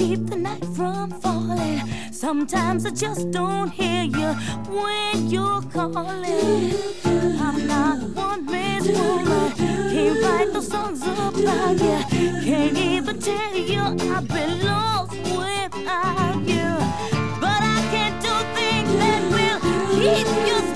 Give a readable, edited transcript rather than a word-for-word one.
keep the night from falling. Sometimes I just don't hear you when you're calling. I'm not a one-man woman. Can't write no songs about you. Can't even tell you I've been lost without you. But I can do things that will keep you